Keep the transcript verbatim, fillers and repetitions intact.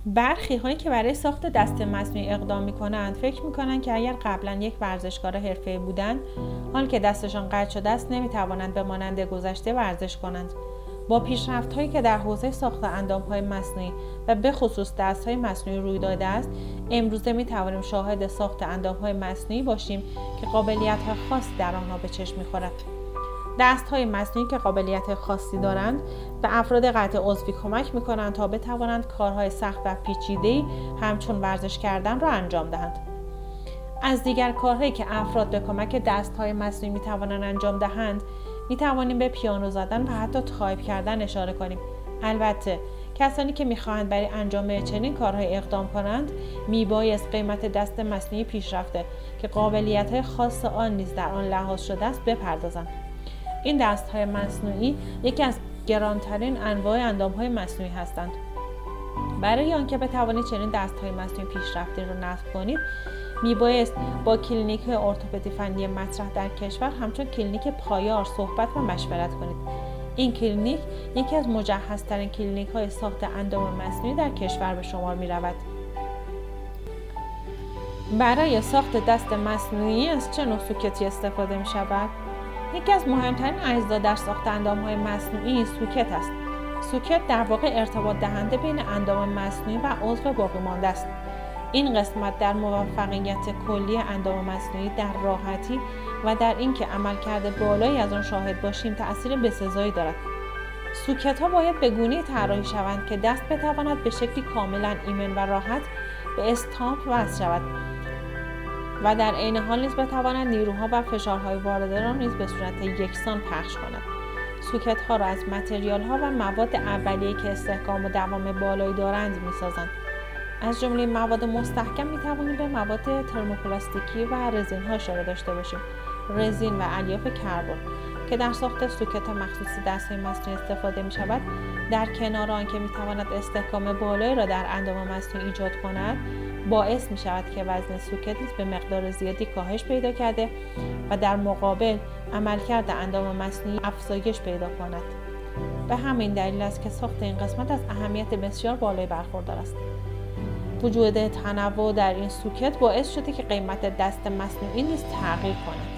برخی هایی که برای ساخت دست مصنوعی اقدام میکنند فکر میکنند که اگر قبلا یک ورزشکار حرفه‌ای بودند، حال که دستشان قطع شده است نمیتوانند به مانند گذشته ورزش کنند. با پیشرفت هایی که در حوزه ساخت اندام های مصنوعی و به خصوص دست های مصنوعی روی داده است، امروزه میتوانیم شاهد ساخت اندام های مصنوعی باشیم که قابلیت های خاصی در آنها به چشم میخورد. دست های مصنوعی که قابلیت خاصی دارند به افراد قطع عضوی کمک میکنند تا بتوانند کارهای سخت و پیچیده‌ای همچون ورزش کردن را انجام دهند. از دیگر کارهایی که افراد به کمک دست های مصنوعی میتوانند انجام دهند میتوانیم به پیانو زدن و حتی تایپ کردن اشاره کنیم. البته کسانی که میخواهند برای انجام چنین کارهای اقدام کنند میبایست قیمت دست مصنوعی پیشرفته که قابلیت‌های خاص آن نیز در آن لحاظ شده است بپردازند. این دست‌های مصنوعی یکی از گرانترین انواع اندام‌های مصنوعی هستند. برای آنکه بتوانید چنین دست‌های مصنوعی پیشرفته را نصب کنید، میبایست با کلینیک ارتوپدی فنی مطرح در کشور همچون کلینیک پایار صحبت و مشورت کنید. این کلینیک یکی از مجهزترین کلینیک‌های ساخت اندام مصنوعی در کشور به شمار می‌رود. برای ساخت دست مصنوعی از چه نوع سوکتی استفاده می‌شود؟ یکی از مهمترین اجزا در ساخت اندام‌های مصنوعی سوکت است. سوکت در واقع ارتباط دهنده بین اندام مصنوعی و عضو باقی مانده است. این قسمت در موفقیت کلی اندام مصنوعی، در راحتی و در اینکه عملکرد بالایی از آن شاهد باشیم تأثیر بسزایی دارد. سوکت‌ها باید به گونه‌ای طراحی شوند که دست بتواند به شکلی کاملا ایمن و راحت به استامپ وصل شود و در عین حال نیز بتواند نیروها و فشارهای وارده را نیز به صورت یکسان پخش کند. سوکت‌ها را از متریال‌ها و مواد اولیه‌ای که استحکام و دوام بالایی دارند می‌سازند. از جمله مواد مستحکم می‌توانیم به مواد ترموپلاستیکی و رزین‌ها اشاره داشته باشیم. رزین و الیاف کربن که در ساخت سوکت مخصوص دست‌های مصنوعی استفاده می‌شود، در کنار آنکه می‌تواند استحکام بالایی را در اندام مصنوعی ایجاد کند، باعث می‌شود که وزن سوکت نیز به مقدار زیادی کاهش پیدا کرده و در مقابل عملکرد اندام مصنوعی افزایش پیدا کند. به همین دلیل است که ساخت این قسمت از اهمیت بسیار بالایی برخوردار است. وجود تنوع در این سوکت باعث شده که قیمت دست مصنوعی نیز تغییر کند.